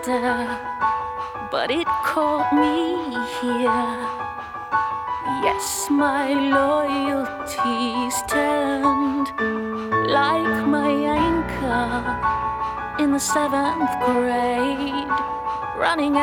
disaster, but it caught me here. Yes, my loyalty stand like my anchor in the 7th grade, running